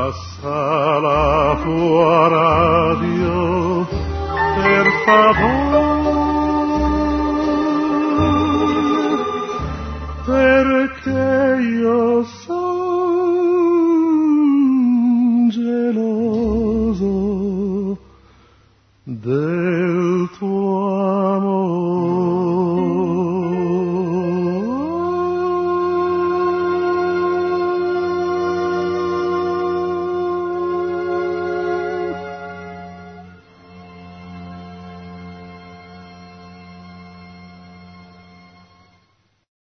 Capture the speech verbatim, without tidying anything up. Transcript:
Passa la tua radio, per favore, perché io son geloso del